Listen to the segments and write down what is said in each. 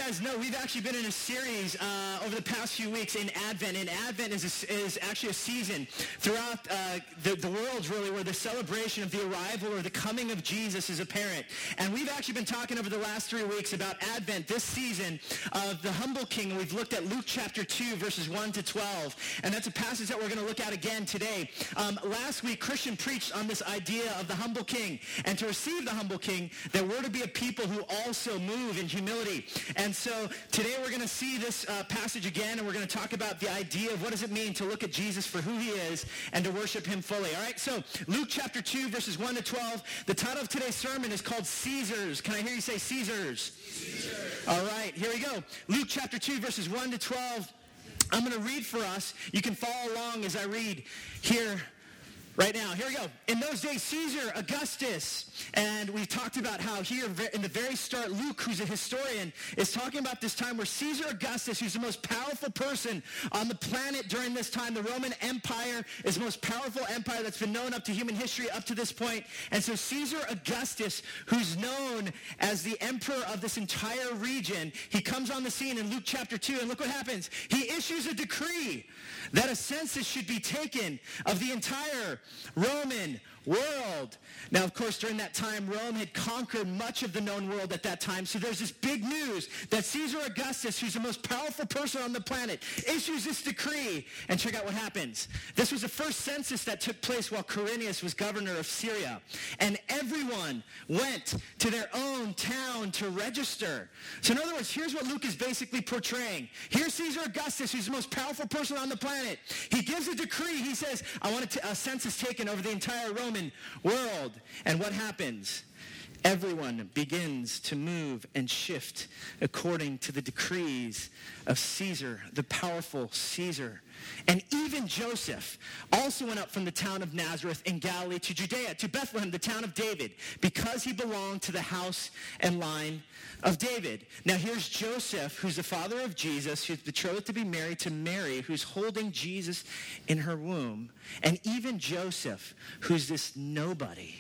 guys know, we've actually been in a series over the past few weeks in Advent. And Advent is actually a season throughout the world, really, where the celebration of the arrival or the coming of Jesus is apparent. And we've actually been talking over the last 3 weeks about Advent, this season of the humble king. And we've looked at Luke chapter 2, verses 1 to 12. And that's a passage that we're going to look at again today. Last week, Christian preached on this idea of the humble king. And to receive the humble king, that we're to be a people who also move in humility. And so today we're going to see this passage again, and we're going to talk about the idea of what does it mean to look at Jesus for who he is and to worship him fully. All right, so Luke chapter 2, verses 1 to 12. The title of today's sermon is called Caesars. Can I hear you say Caesars? Caesars. All right, here we go. Luke chapter 2, verses 1 to 12. I'm going to read for us. You can follow along as I read here. Right now, here we go. In those days, Caesar Augustus, and we talked about how here in the very start, Luke, who's a historian, is talking about this time where Caesar Augustus, who's the most powerful person on the planet during this time, the Roman Empire is the most powerful empire that's been known up to human history up to this point. And so Caesar Augustus, who's known as the emperor of this entire region, he comes on the scene in Luke chapter 2, and look what happens. He issues a decree that a census should be taken of the entire Roman world. Now, of course, during that time, Rome had conquered much of the known world at that time. So there's this big news that Caesar Augustus, who's the most powerful person on the planet, issues this decree. And check out what happens. This was the first census that took place while Quirinius was governor of Syria. And everyone went to their own town to register. So in other words, here's what Luke is basically portraying. Here's Caesar Augustus, who's the most powerful person on the planet. He gives a decree. He says, I want a census taken over the entire Roman world. And what happens? Everyone begins to move and shift according to the decrees of Caesar, the powerful Caesar. And even Joseph also went up from the town of Nazareth in Galilee to Judea, to Bethlehem, the town of David, because he belonged to the house and line of David. Now here's Joseph, who's the father of Jesus, who's betrothed to be married to Mary, who's holding Jesus in her womb. And even Joseph, who's this nobody,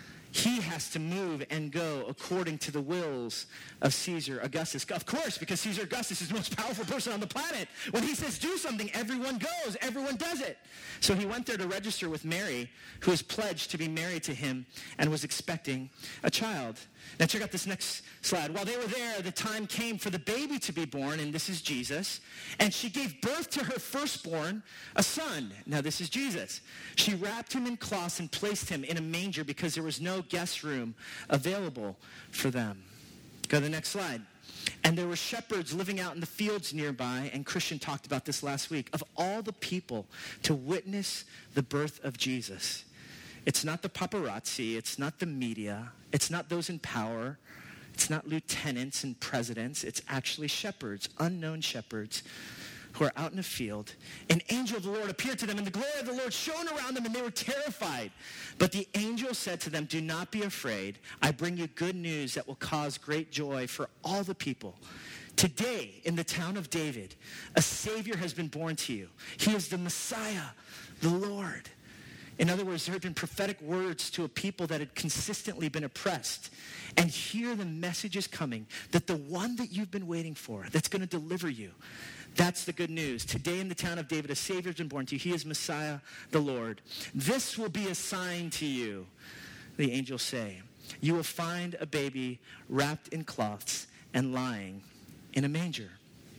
he has to move and go according to the wills of Caesar Augustus. Of course, because Caesar Augustus is the most powerful person on the planet. When he says do something, everyone goes, everyone does it. So he went there to register with Mary, who was pledged to be married to him and was expecting a child. Now check out this next slide. While they were there, the time came for the baby to be born, and this is Jesus. And she gave birth to her firstborn, a son. Now this is Jesus. She wrapped him in cloths and placed him in a manger because there was no guest room available for them. Go to the next slide. And there were shepherds living out in the fields nearby, and Christian talked about this last week, of all the people to witness the birth of Jesus. It's not the paparazzi, it's not the media, it's not those in power, it's not lieutenants and presidents, it's actually shepherds, unknown shepherds, who are out in a field. An angel of the Lord appeared to them, and the glory of the Lord shone around them, and they were terrified. But the angel said to them, do not be afraid. I bring you good news that will cause great joy for all the people. Today, in the town of David, a Savior has been born to you. He is the Messiah, the Lord. In other words, there have been prophetic words to a people that had consistently been oppressed. And here the message is coming that the one that you've been waiting for, that's going to deliver you, that's the good news. Today in the town of David, a Savior has been born to you. He is Messiah, the Lord. This will be a sign to you, the angels say. You will find a baby wrapped in cloths and lying in a manger.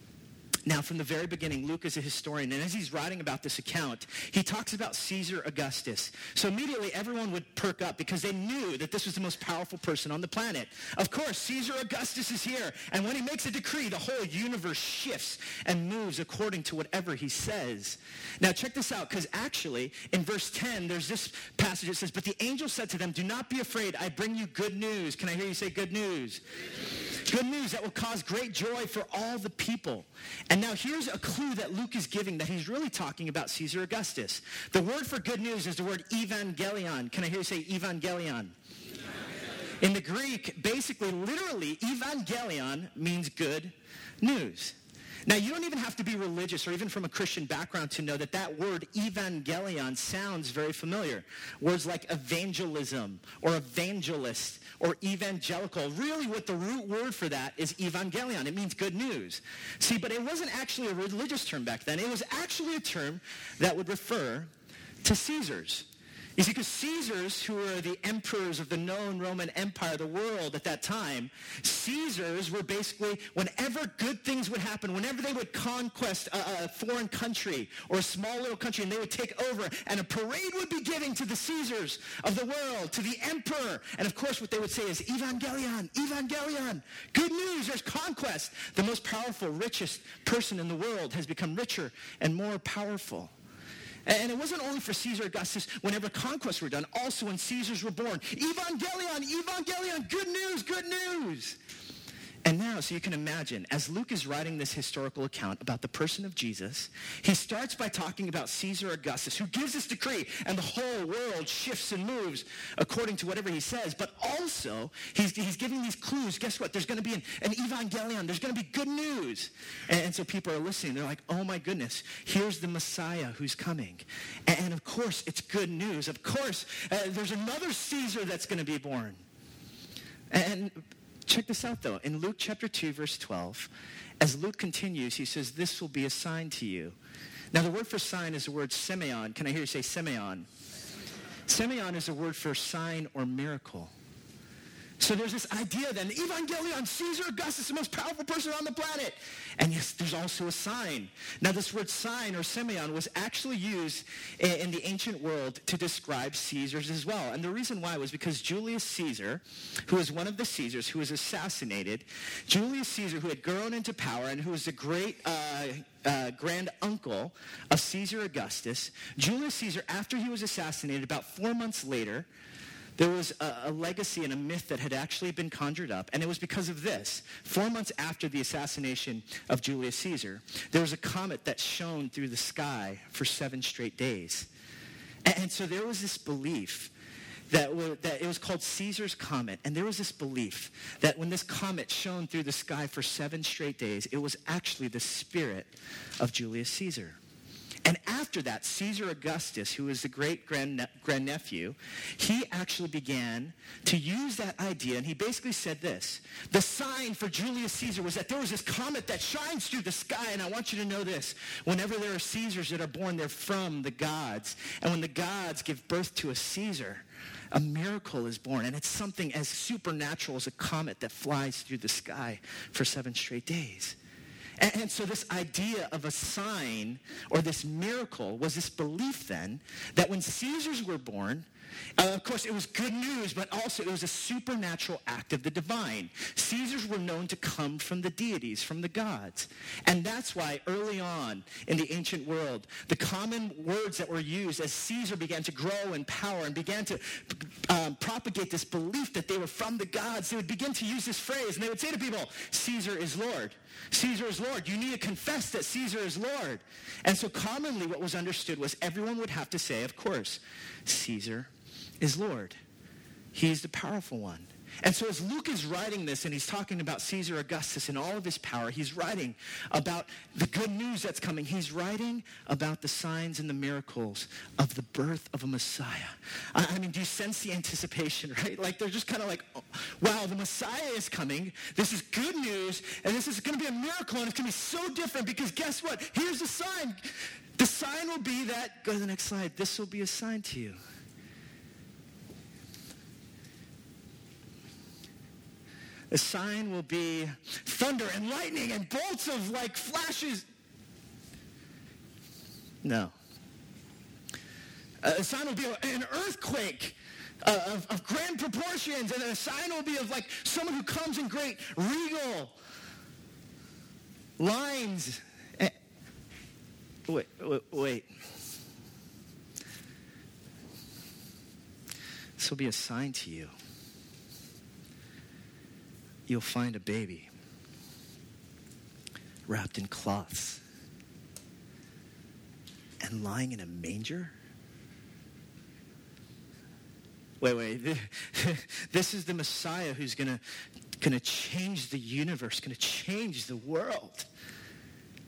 Now, from the very beginning, Luke is a historian, and as he's writing about this account, he talks about Caesar Augustus. So immediately, everyone would perk up because they knew that this was the most powerful person on the planet. Of course, Caesar Augustus is here, and when he makes a decree, the whole universe shifts and moves according to whatever he says. Now, check this out, because actually, in verse 10, there's this passage that says, but the angel said to them, do not be afraid, I bring you good news. Can I hear you say good news? Good news that will cause great joy for all the people. And now here's a clue that Luke is giving that he's really talking about Caesar Augustus. The word for good news is the word evangelion. Can I hear you say evangelion? In the Greek, basically, literally, evangelion means good news. Now, you don't even have to be religious or even from a Christian background to know that that word evangelion sounds very familiar. Words like evangelism or evangelist or evangelical. Really, what the root word for that is evangelion. It means good news. See, but it wasn't actually a religious term back then. It was actually a term that would refer to Caesars. You see, because Caesars, who were the emperors of the known Roman Empire, the world at that time, Caesars were basically, whenever good things would happen, whenever they would conquest a foreign country or a small little country, and they would take over, and a parade would be giving to the Caesars of the world, to the emperor. And of course, what they would say is, Evangelion, Evangelion, good news, there's conquest. The most powerful, richest person in the world has become richer and more powerful. And it wasn't only for Caesar Augustus whenever conquests were done, also when Caesars were born. Evangelion, Evangelion, good news, good news. And now, so you can imagine, as Luke is writing this historical account about the person of Jesus, he starts by talking about Caesar Augustus, who gives this decree, and the whole world shifts and moves according to whatever he says. But also, he's giving these clues. Guess what? There's going to be an evangelion. There's going to be good news. And so people are listening. They're like, oh my goodness, here's the Messiah who's coming. And of course, it's good news. Of course, there's another Caesar that's going to be born. And check this out, though. In Luke chapter 2, verse 12, as Luke continues, he says, this will be a sign to you. Now, the word for sign is the word semeion. Can I hear you say semeion? Semeion is a word for sign or miracle. So there's this idea then, Evangelion, Caesar Augustus, the most powerful person on the planet. And yes, there's also a sign. Now this word sign or semeion was actually used in the ancient world to describe Caesars as well. And the reason why was because Julius Caesar, who was one of the Caesars who was assassinated, Julius Caesar, who had grown into power and who was the great grand uncle of Caesar Augustus, Julius Caesar, after he was assassinated, about 4 months later, there was a legacy and a myth that had actually been conjured up, and it was because of this. 4 months after the assassination of Julius Caesar, there was a comet that shone through the sky for 7 straight days. And so there was this belief that it was called Caesar's Comet, and there was this belief that when this comet shone through the sky for 7 straight days, it was actually the spirit of Julius Caesar. And after that, Caesar Augustus, who was the great grandnephew, he actually began to use that idea, and he basically said this. The sign for Julius Caesar was that there was this comet that shines through the sky, and I want you to know this. Whenever there are Caesars that are born, they're from the gods. And when the gods give birth to a Caesar, a miracle is born, and it's something as supernatural as a comet that flies through the sky for 7 straight days. And so this idea of a sign or this miracle was this belief then that when Caesars were born, of course, it was good news, but also it was a supernatural act of the divine. Caesars were known to come from the deities, from the gods. And that's why early on in the ancient world, the common words that were used as Caesar began to grow in power and began to propagate this belief that they were from the gods, they would begin to use this phrase, and they would say to people, Caesar is Lord. Caesar is Lord. You need to confess that Caesar is Lord. And so commonly what was understood was everyone would have to say, of course, Caesar is Lord. He's the powerful one. And so as Luke is writing this and he's talking about Caesar Augustus and all of his power, he's writing about the good news that's coming. He's writing about the signs and the miracles of the birth of a Messiah. I mean, do you sense the anticipation, right? Like they're just kind of like, oh, wow, the Messiah is coming. This is good news, and this is going to be a miracle, and it's going to be so different because guess what? Here's the sign. The sign will be that, go to the next slide, this will be a sign to you. The sign will be thunder and lightning and bolts of like flashes. No. A sign will be an earthquake of grand proportions, and a sign will be of like someone who comes in great regal lines. Wait. This will be a sign to you. You'll find a baby wrapped in cloths and lying in a manger. Wait. This is the Messiah who's going to change the universe, going to change the world.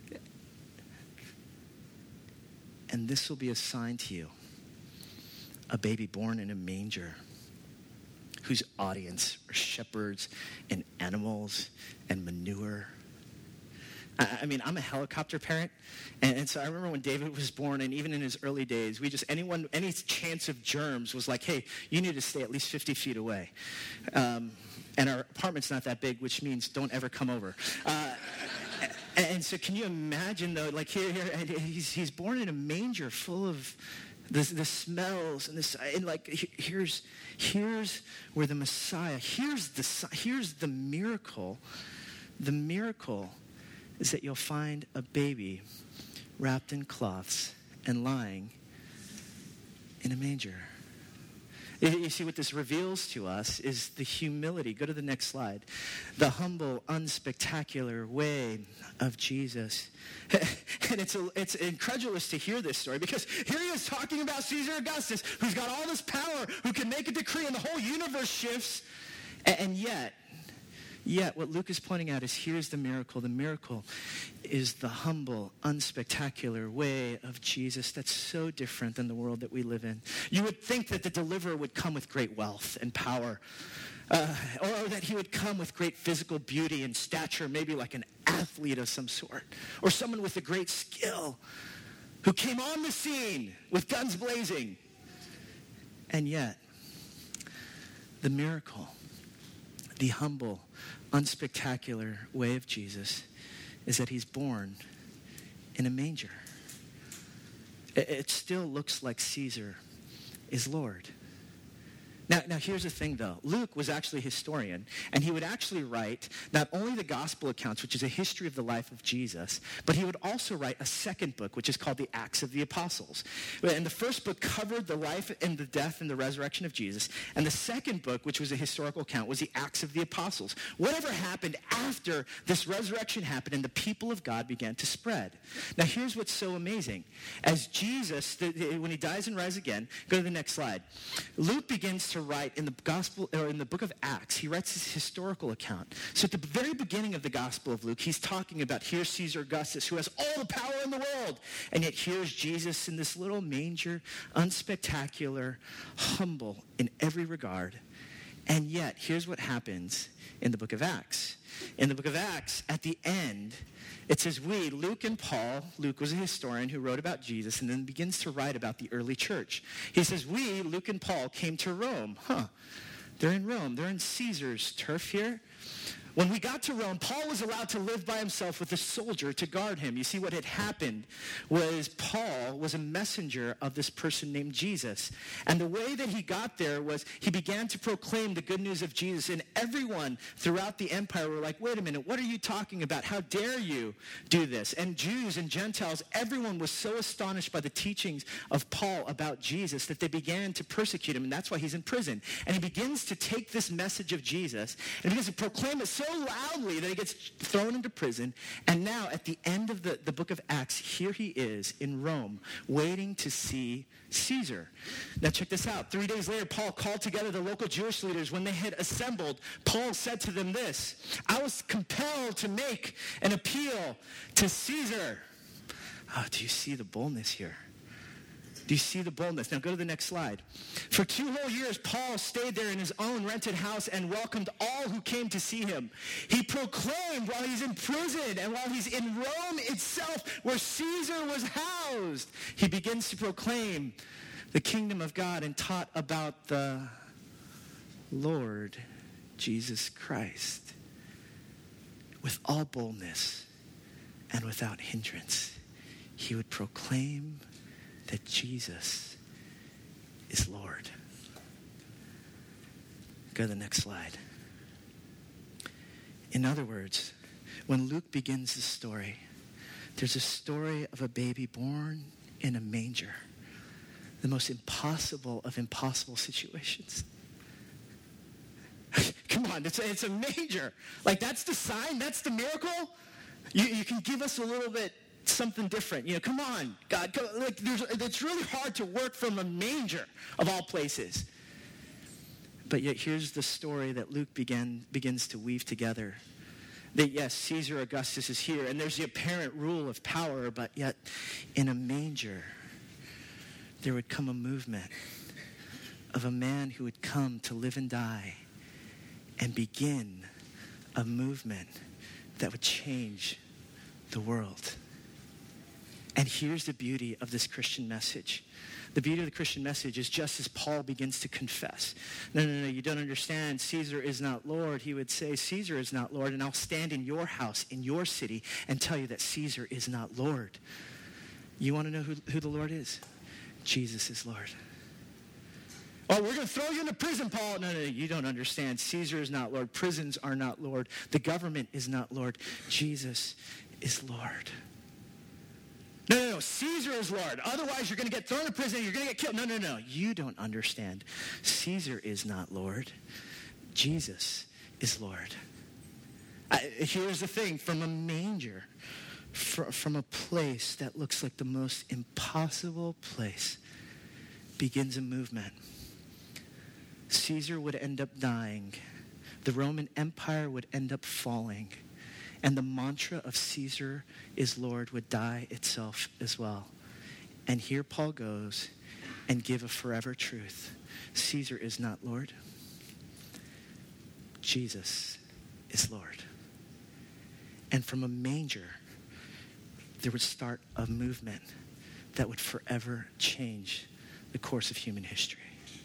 and this will be a sign to you. A baby born in a manger, whose audience are shepherds and animals and manure. I mean, I'm a helicopter parent, and so I remember when David was born, and even in his early days, any chance of germs was like, hey, you need to stay at least 50 feet away. And our apartment's not that big, which means don't ever come over. And so can you imagine, though, like here he's born in a manger full of the smells and like here's where the Messiah, here's the miracle. The miracle is that you'll find a baby wrapped in cloths and lying in a manger. You see, what this reveals to us is the humility. Go to the next slide. The humble, unspectacular way of Jesus. And it's incredulous to hear this story, because here he is talking about Caesar Augustus, who's got all this power, who can make a decree, and the whole universe shifts. And yet, what Luke is pointing out is, here's the miracle. The miracle is the humble, unspectacular way of Jesus that's so different than the world that we live in. You would think that the deliverer would come with great wealth and power, or that he would come with great physical beauty and stature, maybe like an athlete of some sort, or someone with a great skill who came on the scene with guns blazing. And yet, the miracle, the humble, unspectacular way of Jesus is that he's born in a manger. It still looks like Caesar is Lord. Now here's the thing, though. Luke was actually a historian, and he would actually write not only the gospel accounts, which is a history of the life of Jesus, but he would also write a second book, which is called the Acts of the Apostles. And the first book covered the life and the death and the resurrection of Jesus, and the second book, which was a historical account, was the Acts of the Apostles. Whatever happened after this resurrection happened and the people of God began to spread. Now here's what's so amazing. As Jesus, when he dies and rises again, go to the next slide. Luke begins to write in the gospel, or in the book of Acts, he writes his historical account. So at the very beginning of the gospel of Luke, he's talking about, here's Caesar Augustus, who has all the power in the world. And yet here's Jesus in this little manger, unspectacular, humble in every regard. And yet, here's what happens in the book of Acts. In the book of Acts, at the end, it says Luke and Paul, Luke was a historian who wrote about Jesus and then begins to write about the early church. He says, Luke and Paul, came to Rome. They're in Rome. They're in Caesar's turf here. When we got to Rome, Paul was allowed to live by himself with a soldier to guard him. You see, what had happened was Paul was a messenger of this person named Jesus. And the way that he got there was he began to proclaim the good news of Jesus. And everyone throughout the empire were like, wait a minute, what are you talking about? How dare you do this? And Jews and Gentiles, everyone was so astonished by the teachings of Paul about Jesus that they began to persecute him. And that's why he's in prison. And he begins to take this message of Jesus and he begins to proclaim it so loudly that he gets thrown into prison. And now at the end of the book of Acts, here he is in Rome waiting to see Caesar. Now check this out. 3 days later, Paul called together the local Jewish leaders. When they had assembled, Paul said to them this, I was compelled to make an appeal to Caesar. Oh, do you see the boldness here? Do you see the boldness? Now go to the next slide. For 2 whole years, Paul stayed there in his own rented house and welcomed all who came to see him. He proclaimed while he's in prison and while he's in Rome itself, where Caesar was housed, he begins to proclaim the kingdom of God and taught about the Lord Jesus Christ with all boldness and without hindrance. He would proclaim that Jesus is Lord. Go to the next slide. In other words, when Luke begins the story, there's a story of a baby born in a manger. The most impossible of impossible situations. Come on, it's a manger. Like, that's the sign, that's the miracle. You can give us a little bit something different. Come on, God. It's really hard to work from a manger of all places. But yet here's the story that Luke begins to weave together. That yes, Caesar Augustus is here, and there's the apparent rule of power, but yet in a manger, there would come a movement of a man who would come to live and die and begin a movement that would change the world. And here's the beauty of this Christian message. The beauty of the Christian message is just as Paul begins to confess, no, you don't understand. Caesar is not Lord. He would say, Caesar is not Lord, and I'll stand in your house, in your city, and tell you that Caesar is not Lord. You want to know who the Lord is? Jesus is Lord. Oh, we're going to throw you into prison, Paul. No, you don't understand. Caesar is not Lord. Prisons are not Lord. The government is not Lord. Jesus is Lord. No, Caesar is Lord. Otherwise, you're going to get thrown in prison. You're going to get killed. No. You don't understand. Caesar is not Lord. Jesus is Lord. Here's the thing. From a manger, from a place that looks like the most impossible place, begins a movement. Caesar would end up dying. The Roman Empire would end up falling. And the mantra of Caesar is Lord would die itself as well. And here Paul goes and give a forever truth. Caesar is not Lord. Jesus is Lord. And from a manger, there would start a movement that would forever change the course of human history.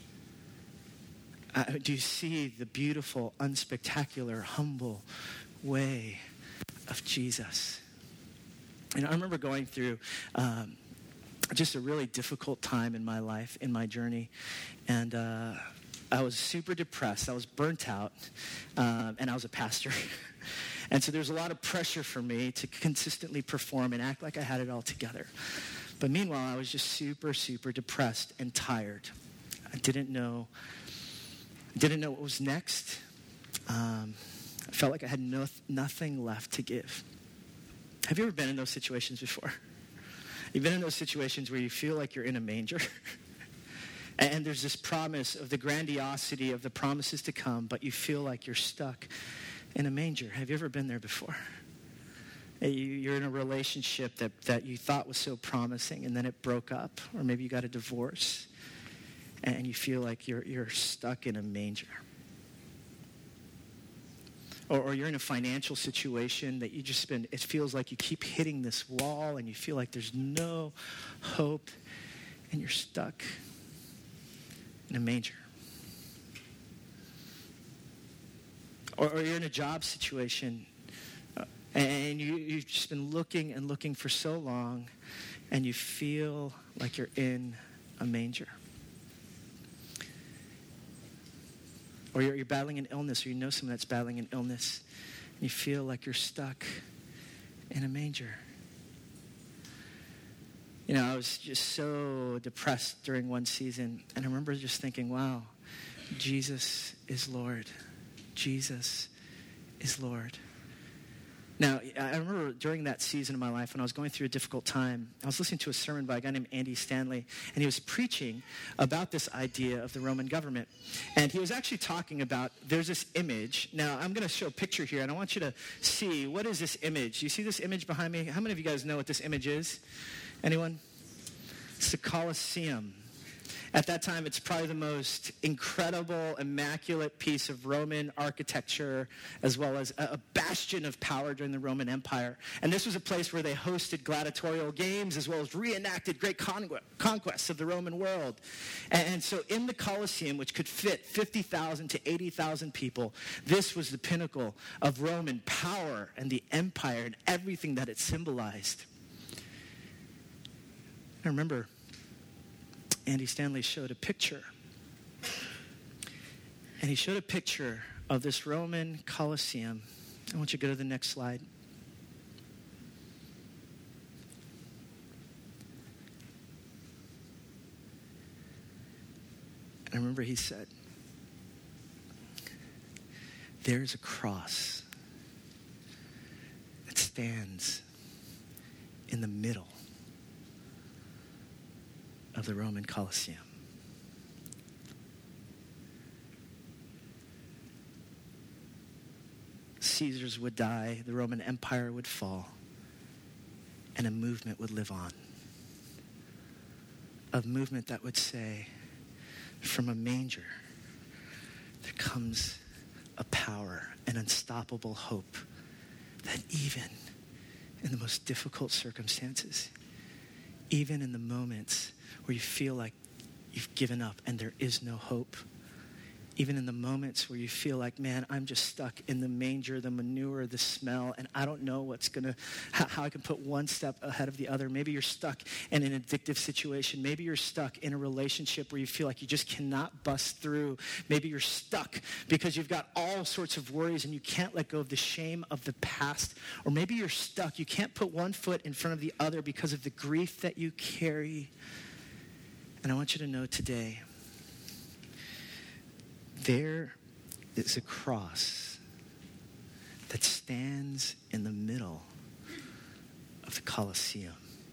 Do you see the beautiful, unspectacular, humble way of Jesus? And I remember going through just a really difficult time in my life, in my journey. And I was super depressed. I was burnt out. And I was a pastor. And so there's a lot of pressure for me to consistently perform and act like I had it all together. But meanwhile, I was just super, super depressed and tired. I didn't know what was next. I felt like I had nothing left to give. Have you ever been in those situations before? You've been in those situations where you feel like you're in a manger. And there's this promise of the grandiosity of the promises to come, but you feel like you're stuck in a manger. Have you ever been there before? You're in a relationship that you thought was so promising, and then it broke up, or maybe you got a divorce, and you feel like you're stuck in a manger. Or you're in a financial situation that it feels like you keep hitting this wall, and you feel like there's no hope, and you're stuck in a manger. Or you're in a job situation, and you've just been looking and looking for so long, and you feel like you're in a manger. Or you're battling an illness, or you know someone that's battling an illness, and you feel like you're stuck in a manger. You know, I was just so depressed during one season, and I remember just thinking, wow, Jesus is Lord. Jesus is Lord. Now, I remember during that season of my life when I was going through a difficult time, I was listening to a sermon by a guy named Andy Stanley, and he was preaching about this idea of the Roman government. And he was actually talking about, there's this image. Now, I'm going to show a picture here, and I want you to see, what is this image? You see this image behind me? How many of you guys know what this image is? Anyone? It's the Colosseum. At that time, it's probably the most incredible, immaculate piece of Roman architecture, as well as a bastion of power during the Roman Empire. And this was a place where they hosted gladiatorial games, as well as reenacted great conquests of the Roman world. And so in the Colosseum, which could fit 50,000 to 80,000 people, this was the pinnacle of Roman power and the empire and everything that it symbolized. I remember Andy Stanley showed a picture. And he showed a picture of this Roman Colosseum. I want you to go to the next slide. And I remember he said, there's a cross that stands in the middle of the Roman Colosseum. Caesars would die, the Roman Empire would fall, and a movement would live on. a movement that would say, from a manger, there comes a power, an unstoppable hope that even in the most difficult circumstances, even in the moments where you feel like you've given up and there is no hope, even in the moments where you feel like, man, I'm just stuck in the manger, the manure, the smell, and I don't know how I can put one step ahead of the other. Maybe you're stuck in an addictive situation. Maybe you're stuck in a relationship where you feel like you just cannot bust through. Maybe you're stuck because you've got all sorts of worries and you can't let go of the shame of the past. Or maybe you're stuck. You can't put one foot in front of the other because of the grief that you carry. And I want you to know today, there is a cross that stands in the middle of the Colosseum.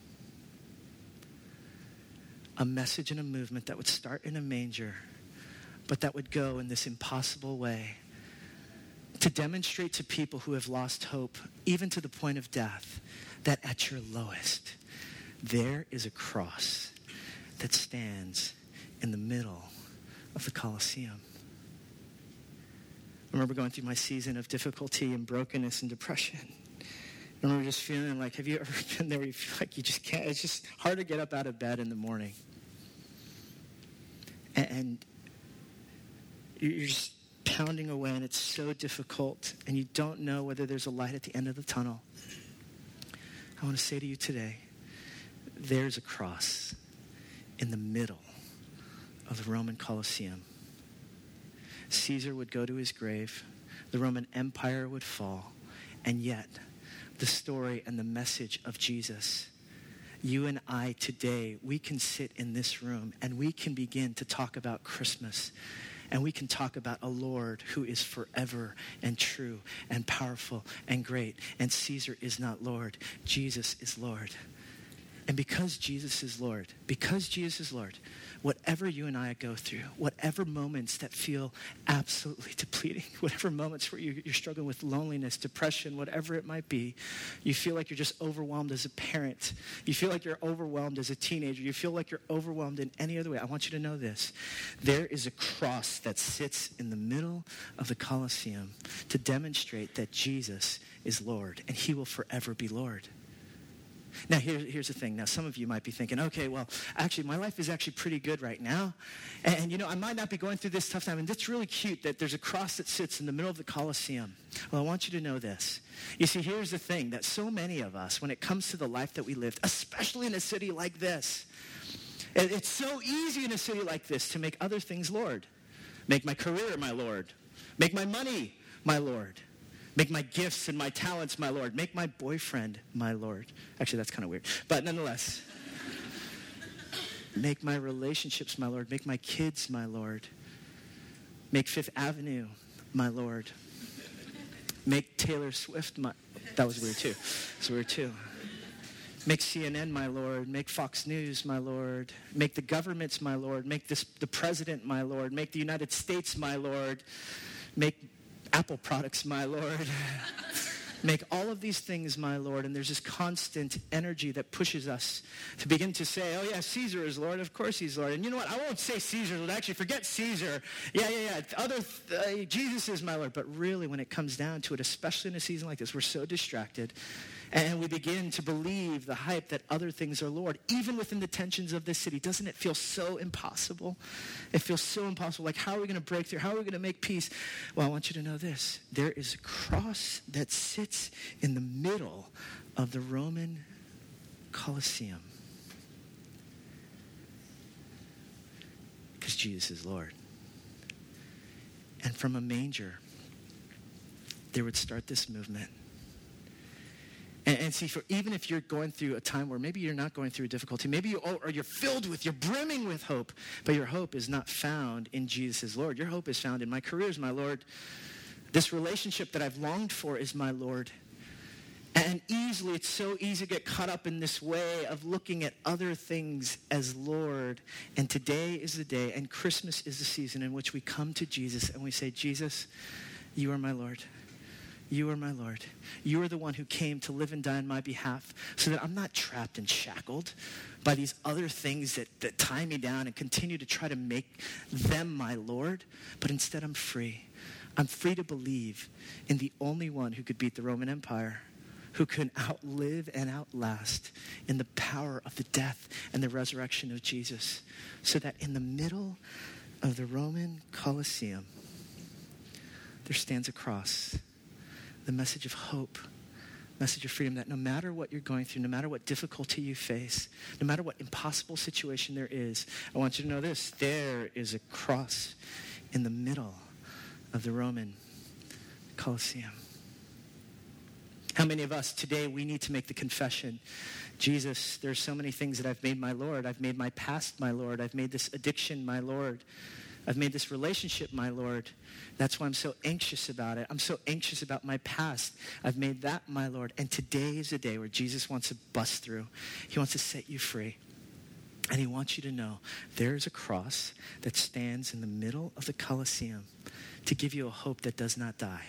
A message and a movement that would start in a manger, but that would go in this impossible way to demonstrate to people who have lost hope, even to the point of death, that at your lowest, there is a cross that stands in the middle of the Colosseum. I remember going through my season of difficulty and brokenness and depression. I remember just feeling like, have you ever been there where you feel like you just can't, it's just hard to get up out of bed in the morning. And you're just pounding away and it's so difficult and you don't know whether there's a light at the end of the tunnel. I want to say to you today, there's a cross in the middle of the Roman Colosseum. Caesar would go to his grave. The Roman Empire would fall. And yet, the story and the message of Jesus, you and I today, we can sit in this room and we can begin to talk about Christmas. And we can talk about a Lord who is forever and true and powerful and great. And Caesar is not Lord. Jesus is Lord. And because Jesus is Lord, whatever you and I go through, whatever moments that feel absolutely depleting, whatever moments where you're struggling with loneliness, depression, whatever it might be, you feel like you're just overwhelmed as a parent. You feel like you're overwhelmed as a teenager. You feel like you're overwhelmed in any other way. I want you to know this. There is a cross that sits in the middle of the Colosseum to demonstrate that Jesus is Lord, and he will forever be Lord. Now, here's the thing. Now, some of you might be thinking, okay, well, actually, my life is actually pretty good right now. And I might not be going through this tough time. And it's really cute that there's a cross that sits in the middle of the Colosseum. Well, I want you to know this. You see, here's the thing, that so many of us, when it comes to the life that we lived, especially in a city like this, it's so easy in a city like this to make other things Lord. Make my career my Lord. Make my money my Lord. Make my gifts and my talents my Lord. Make my boyfriend my Lord. Actually, that's kind of weird. But nonetheless, make my relationships my Lord. Make my kids my Lord. Make Fifth Avenue my Lord. Make Taylor Swift my... That was weird too. That's weird too. Make CNN my Lord. Make Fox News my Lord. Make the governments my Lord. Make the president my Lord. Make the United States my Lord. Make Apple products my Lord. Make all of these things my Lord. And there's this constant energy that pushes us to begin to say, oh yeah, Caesar is Lord. Of course he's Lord. And you know what? I won't say Caesar. Actually, forget Caesar. Yeah. Jesus is my Lord. But really, when it comes down to it, especially in a season like this, we're so distracted. And we begin to believe the hype that other things are Lord, even within the tensions of this city. Doesn't it feel so impossible? It feels so impossible. Like, how are we going to break through? How are we going to make peace? Well, I want you to know this. There is a cross that sits in the middle of the Roman Colosseum. Because Jesus is Lord. And from a manger, there would start this movement. And see, even if you're going through a time where maybe you're not going through a difficulty, maybe you're brimming with hope, but your hope is not found in Jesus as Lord. Your hope is found in my career is my Lord. This relationship that I've longed for is my Lord. And it's so easy to get caught up in this way of looking at other things as Lord. And today is the day, and Christmas is the season in which we come to Jesus and we say, Jesus, you are my Lord. You are my Lord. You are the one who came to live and die on my behalf so that I'm not trapped and shackled by these other things that tie me down and continue to try to make them my Lord, but instead I'm free. I'm free to believe in the only one who could beat the Roman Empire, who can outlive and outlast in the power of the death and the resurrection of Jesus, so that in the middle of the Roman Colosseum, there stands a cross, the message of hope, message of freedom, that no matter what you're going through, no matter what difficulty you face, no matter what impossible situation there is, I want you to know this: there is a cross in the middle of the Roman Colosseum. How many of us today, we need to make the confession, Jesus, there's so many things that I've made my Lord. I've made my past my Lord. I've made this addiction my Lord. I've made this relationship my Lord. That's why I'm so anxious about it. I'm so anxious about my past. I've made that my Lord. And today is a day where Jesus wants to bust through. He wants to set you free. And he wants you to know there is a cross that stands in the middle of the Colosseum to give you a hope that does not die.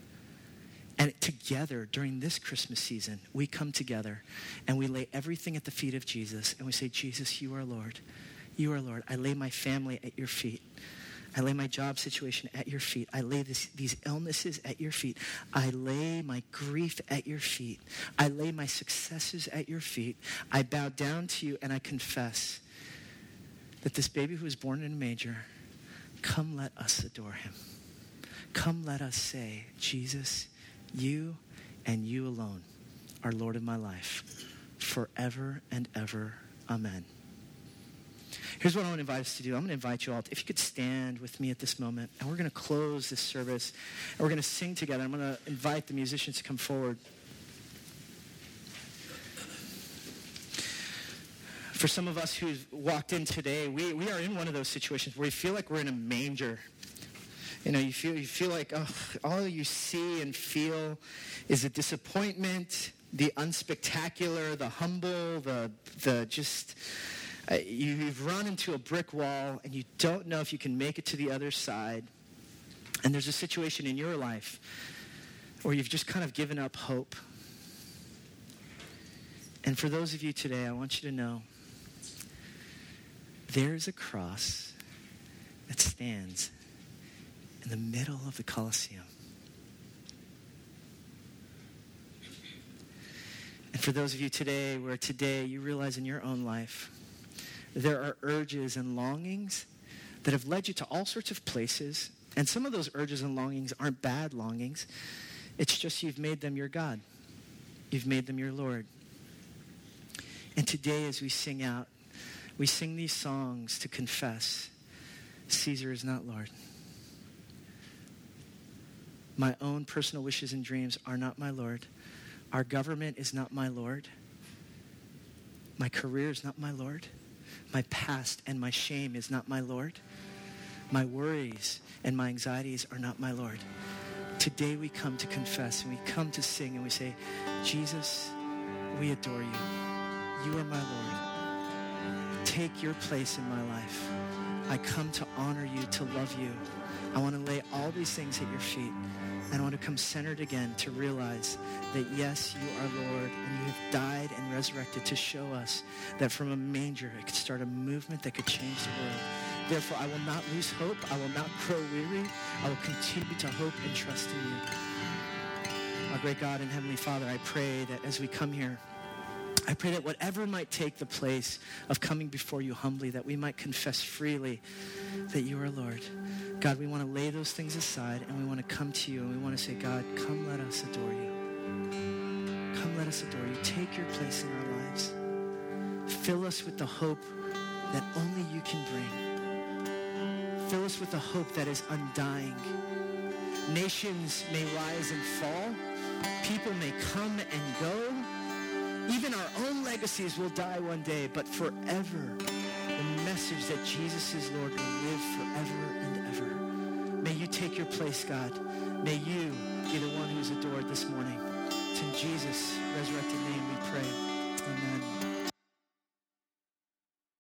And together, during this Christmas season, we come together and we lay everything at the feet of Jesus. And we say, Jesus, you are Lord. You are Lord. I lay my family at your feet. I lay my job situation at your feet. I lay these illnesses at your feet. I lay my grief at your feet. I lay my successes at your feet. I bow down to you and I confess that this baby who was born in a manger, come let us adore him. Come let us say, Jesus, you and you alone are Lord of my life, forever and ever. Amen. Here's what I want to invite us to do. I'm going to invite you all, if you could stand with me at this moment, and we're going to close this service, and we're going to sing together. I'm going to invite the musicians to come forward. For some of us who've walked in today, we are in one of those situations where we feel like we're in a manger. You know, you feel like all you see and feel is a disappointment, the unspectacular, the humble, the just... you've run into a brick wall and you don't know if you can make it to the other side. And there's a situation in your life where you've just kind of given up hope. And for those of you today, I want you to know there's a cross that stands in the middle of the Colosseum. And for those of you today where today you realize in your own life there are urges and longings that have led you to all sorts of places. And some of those urges and longings aren't bad longings. It's just you've made them your God. You've made them your Lord. And today as we sing out, we sing these songs to confess, Caesar is not Lord. My own personal wishes and dreams are not my Lord. Our government is not my Lord. My career is not my Lord. My past and my shame is not my Lord. My worries and my anxieties are not my Lord. Today we come to confess and we come to sing and we say, Jesus, we adore you. You are my Lord. Take your place in my life. I come to honor you, to love you. I want to lay all these things at your feet. And I want to come centered again to realize that yes, you are Lord, and you have died and resurrected to show us that from a manger it could start a movement that could change the world. Therefore, I will not lose hope. I will not grow weary. I will continue to hope and trust in you. Our great God and Heavenly Father, I pray that as we come here, I pray that whatever might take the place of coming before you humbly, that we might confess freely that you are Lord. God, we want to lay those things aside and we want to come to you and we want to say, God, come let us adore you. Come let us adore you. Take your place in our lives. Fill us with the hope that only you can bring. Fill us with the hope that is undying. Nations may rise and fall. People may come and go. Even our own legacies will die one day, but forever, the message that Jesus is Lord will live forever and ever. May you take your place, God. May you be the one who's adored this morning. It's in Jesus' resurrected name we pray. Amen.